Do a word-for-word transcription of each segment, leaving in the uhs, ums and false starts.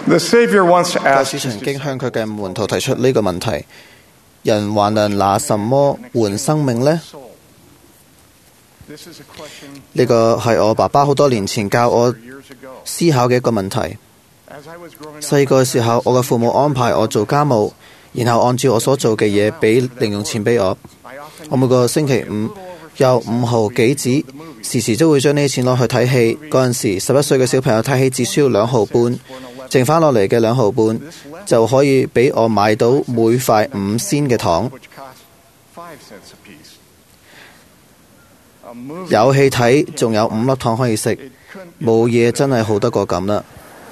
The Savior once 教 asked 主曾經向佢嘅門徒提出呢個問題：人還能拿什麼換生命呢？呢個係我爸爸好多年前教我思考嘅一個問題。細個嘅時候，我嘅父母安排我做家務，然後按照我所做嘅嘢俾零用錢俾我。我每個星期五有五毫幾紙，時時都會將呢啲錢攞去睇戲。嗰陣時，十一歲嘅小朋友睇戲只需要兩毫半，剩翻落嚟嘅兩毫半就可以俾我買到每塊五仙嘅糖。有戲睇，仲有五粒糖可以食，冇嘢真係好得過咁啦。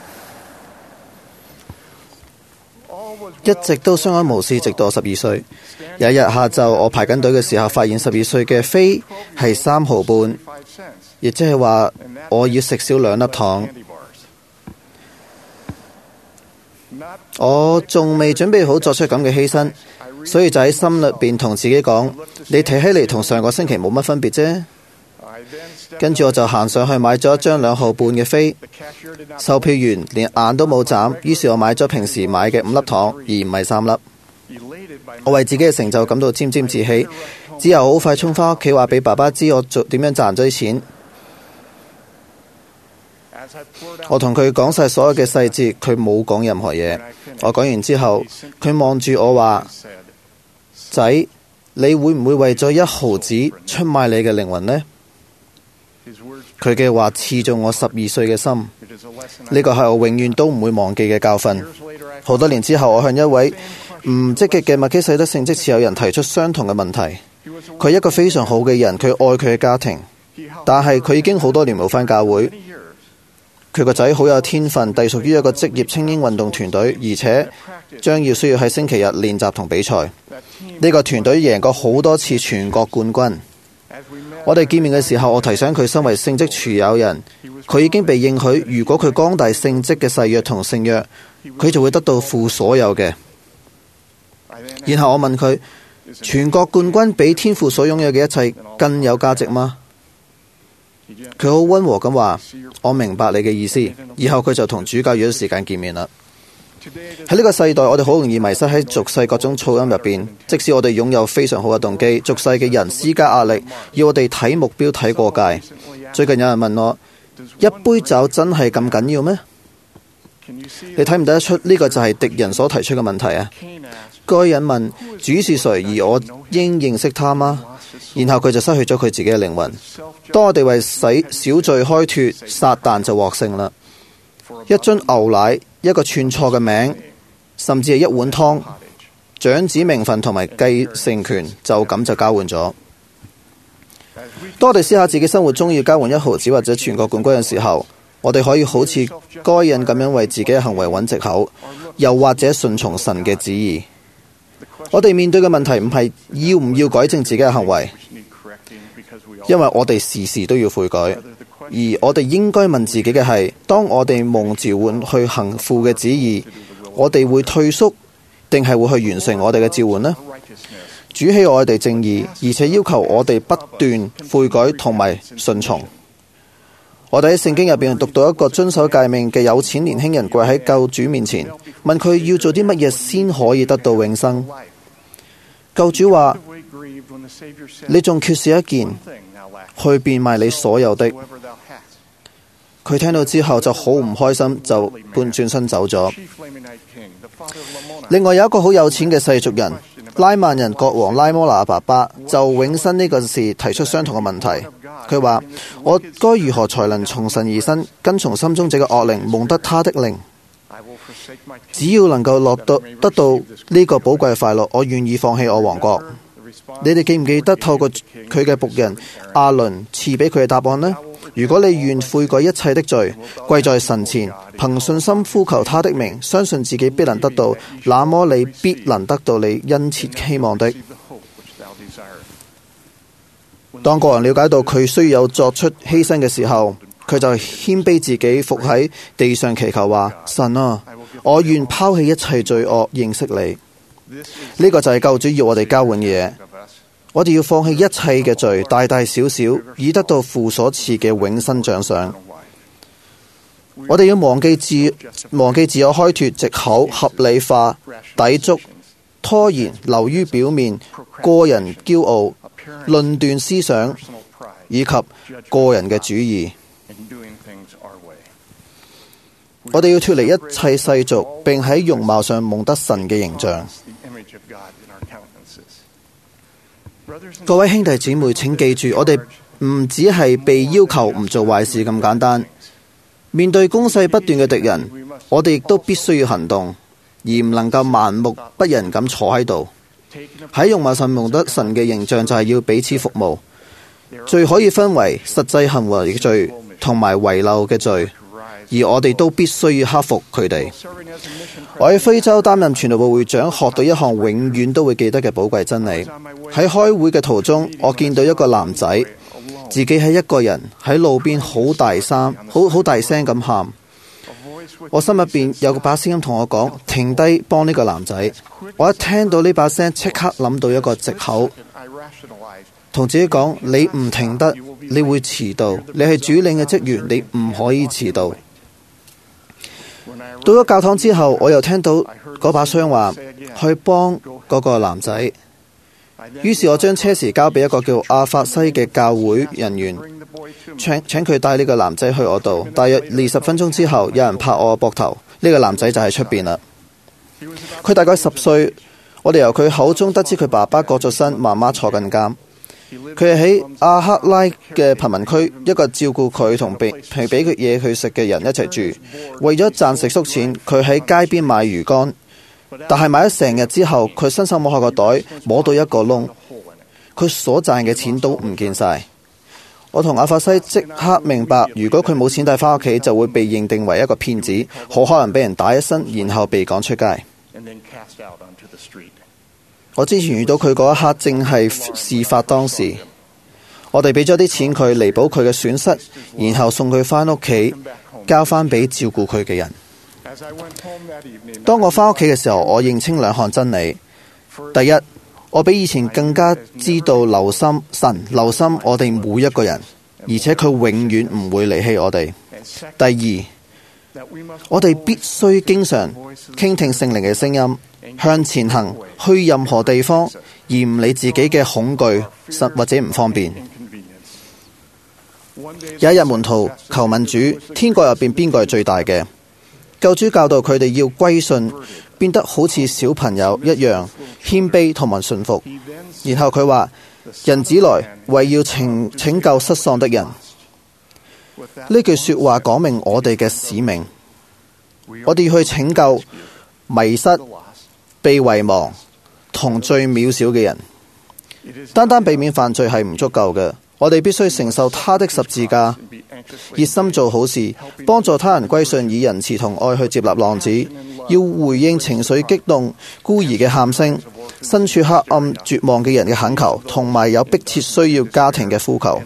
一直都相安無事，直到我十二歲。有一日下晝，我排緊隊嘅時候，發現十二歲嘅飛係三毫半，亦即係話我要食少兩粒糖。我仲未準備好作出咁嘅犧牲，所以就喺心裏邊同自己講：你睇起嚟同上個星期冇乜分別啫。跟住我就行上去買咗一張兩毫半嘅飛，售票員連眼都冇眨，於是我買咗平時買嘅五粒糖，而唔係三粒。我為自己嘅成就感到沾沾自喜，之後好快衝返屋企話俾爸爸知我做點樣賺咗啲錢。我同佢講晒所有嘅細節，佢冇講任何嘢。我講完之後，佢望住我話：仔，你會唔會為咗一毫子出賣你嘅靈魂呢？佢嘅話刺中我十二歲嘅心，呢個係我永遠都唔會忘記嘅教訓。好多年之後，我向一位唔積極嘅麥基洗德聖職持有人提出相同嘅問題。佢係一個非常好嘅人，佢愛佢嘅家庭，但係佢已經好多年冇返教會。佢個仔好有天分，隸屬於一個職業精英運動團隊，而且將要需要喺星期日練習同比賽。呢個團隊贏過好多次全國冠軍。我哋見面嘅時候，我提醒佢身為聖職持有人，佢已經被應許，如果佢光大聖職嘅誓約同聖約，佢就會得到父所有嘅。然後我問佢：全國冠軍比天父所擁有嘅一切更有價值嗎？佢好溫和咁話：我明白你嘅意思。以後佢就同主教約咗時間見面啦。喺呢個世代，我哋好容易迷失喺俗世各種噪音入邊。即使我哋擁有非常好嘅動機，俗世嘅人施加壓力，要我哋睇目標睇過界。最近有人問我：一杯酒真係咁緊要咩？你睇唔睇得出呢個就係敵人所提出嘅問題啊？該人問：主是誰，而我應認識他嗎？然後佢就失去咗佢自己嘅靈魂。當我哋為使小罪開脫，撒旦就獲勝啦。一樽牛奶，一個串錯嘅名，甚至係一碗湯，長子名分同埋繼承權就咁就交換咗。當我哋思考自己生活中要交換一毫子或者全國冠軍嘅時候，我哋可以好似該人咁樣為自己嘅行為揾藉口，又或者順從神嘅旨意。我哋面對嘅問題唔係要唔要改正自己嘅行為，因為我哋時時都要悔改。而我哋應該問自己嘅係：當我哋蒙召喚去行父嘅旨意，我哋會退縮，定係會去完成我哋嘅召喚呢？主喜愛我哋正義，而且要求我哋不斷悔改同埋順從。我哋喺聖經入邊讀到一個遵守誡命嘅有錢年輕人跪喺救主面前，問佢要做啲乜嘢先可以得到永生。救主話：你仲缺少一件，去變賣你所有的。佢聽到之後就好唔開心，就半轉身走咗。另外有一個好有錢嘅世俗人，拉曼人國王拉摩那爸爸就永生呢個事提出相同嘅問題。佢話：我該如何才能從神而生，跟從心中這個惡靈，蒙得他的靈？只要能夠落到得到呢個寶貴快樂，我願意放棄我王國。你哋記唔記得透過佢嘅僕人亞倫賜俾佢嘅答案呢？如果你願悔改一切的罪，跪在神前，憑信心呼求他的名，相信自己必能得到，那麼你必能得到你殷切希望的。當個人了解到佢需要有作出犧牲嘅時候，佢就謙卑自己，伏喺地上祈求話：神啊，我願拋棄一切罪惡，認識你。呢、這個就係救主要我哋交換嘅嘢。我哋要放棄一切嘅罪，大大小小，以得到父所賜嘅永生獎賞。 我哋要忘記自忘記自我開脫、藉口、合理化、抵觸、拖延、流於表面、個人驕傲、論斷思想以及個人嘅主義。我哋要脫離一切世俗，並喺容貌上蒙得神嘅形象。各位兄弟姊妹，請記住，我哋唔只係被要求唔做壞事咁簡單。面對攻勢不斷嘅敵人，我哋亦都必須要行動，而唔能夠盲目不仁咁坐喺度。喺容貌上蒙得神嘅形象，就係要彼此服務。罪可以分為實際行為嘅罪同埋遺漏嘅罪，而我哋都必須要克服佢哋。我喺非洲擔任傳道部會長，學到一項永遠都會記得嘅寶貴真理。喺開會嘅途中，我見到一個男仔自己喺一個人喺路邊好大聲好好大聲咁喊。我心入邊有個把聲音同我講，停低幫呢個男仔。我一聽到呢把聲，即刻諗到一個藉口，同自己講，你唔停得，你會遲到。你係主領嘅職員，你唔可以遲到。到咗教堂之後，我又聽到嗰把聲話去幫嗰個男仔。於是我將車匙交俾一個叫阿法西嘅教會人員，請請佢帶呢個男仔去我度。大約二十分鐘之後，有人拍我個膊頭，呢個男仔就喺出邊啦。佢大概十歲，我哋由佢口中得知佢爸爸過咗身，媽媽坐緊監。佢係喺阿克拉嘅貧民區，一個照顧佢同俾係俾佢嘢佢食嘅人一齊住。為咗賺食宿錢，佢喺街邊買魚乾。但係買咗成日之後，佢伸手摸下個袋，摸到一個窿，佢所賺嘅錢都唔見晒。我同阿法西即刻明白，如果佢冇錢帶返屋企，就會被認定為一個騙子，好可能被人打一身，然後被趕出街。我之前遇到佢嗰一刻，正係事發當時。我哋俾咗啲錢佢彌補佢嘅損失，然後送佢返屋企，交返俾照顧佢嘅人。當我返屋企嘅時候，我認清兩項真理。第一，我比以前更加知道留心神，留心我哋每一個人，而且佢永遠唔會離棄我哋。第二，我哋必須經常傾聽聖靈嘅聲音，向前行，去任何地方，而唔理自己嘅恐懼或者唔方便。有一日門徒求問主，天國入邊邊個係最大嘅？救主教導佢哋要歸順，變得好似小朋友一樣謙卑同埋順服。然後佢話：人子來為要拯拯救失喪的人。呢句說話講明我哋嘅使命，我哋要去拯救迷失、被遺忘同最渺小嘅人。單單避免犯罪係唔足夠嘅。我哋必須承受他的十字架，熱心做好事，幫助他人歸順，以仁慈同愛去接納浪子。要回應情緒激動、孤兒嘅喊聲，身處黑暗絕望嘅人嘅懇求，同埋有迫切需要家庭嘅呼求。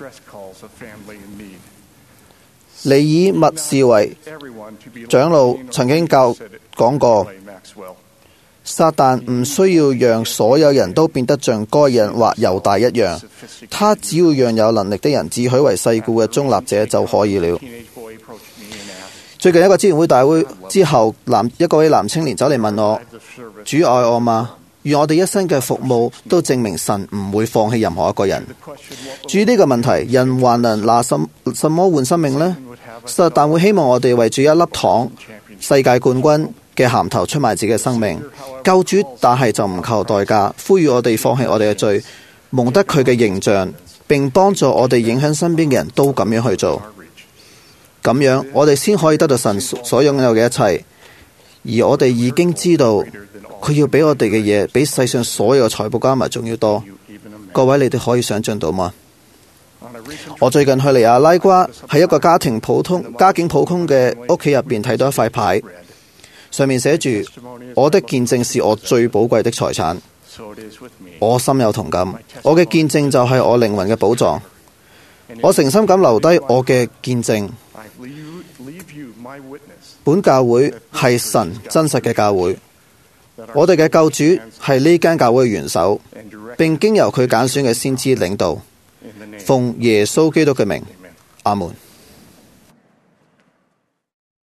尼爾默士維長老曾經教講過，撒旦唔需要讓所有人都變得像該人或猶大一樣，他只要讓有能力的人自詡為世故嘅中立者就可以了。最近一個支援會大會之後，男一個位男青年走嚟問我：主愛我嗎？願我哋一生嘅服務都證明神唔會放棄任何一個人。至於呢個問題，人還能拿什什麼換生命呢？撒旦會希望我哋為住一粒糖、世界冠軍嘅銜頭出賣自己嘅生命。救主但係就唔求代價，呼籲我哋放棄我哋嘅罪，蒙得佢嘅形象，並幫助我哋影響身邊嘅人都咁樣去做。咁樣我哋先可以得到神所擁有嘅一切。而我哋已經知道佢要俾我哋嘅嘢，比世上所有嘅財寶加埋仲要多。各位，你哋可以想象到嗎？我最近去尼亞拉瓜，喺一個家庭普通家境普通嘅屋企入邊睇到一塊牌，上面寫住：我的見證是我最寶貴的財產。我深有同感，我嘅見證就係我靈魂嘅寶藏。我誠心咁留低我嘅見證。本教會係神真實嘅教會，我哋嘅救主係呢間教會嘅元首，並經由佢揀選嘅先知領導。奉耶穌基督嘅名，阿門。